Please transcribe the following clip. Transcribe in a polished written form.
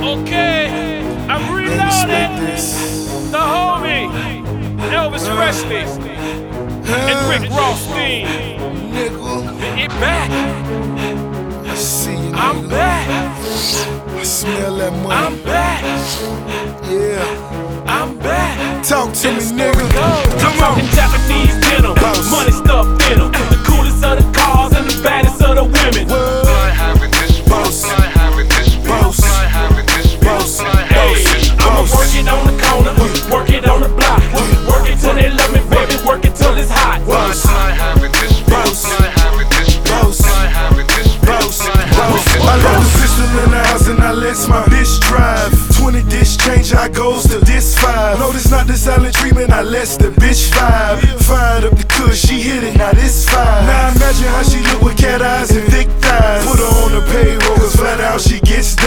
Okay, I'm reloading. The homie, Elvis Presley, and Rick Rothstein. Nigga, It back. I see you, I'm nigga. back. I smell that money. I'm back. Yeah. I'm back. Talk to me, nigga. I'm Come on. talking Japanese denim, Boss. money stuffed in them, the coolest of the cars and the baddest of the women. Fly having this, Boss. fly having this, Boss. fly having this, Boss. fly Hey, having this. I'ma Boss. work it on the corner, work it on the block, work it till they love me, baby, work it till it's hot. Boss. Fly having this, Boss. fly having this, Boss. fly having this, Boss. fly having this. I left the pistol in the house and I let my bitch drive. 20 dish change, I goes to this 5. No, this not the silent treatment, I lets the bitch vibe. Fired up the cush, she hit it, now this 5. Now imagine how she look with cat eyes and thick thighs. Put her on the payroll, cause flat out she gets down.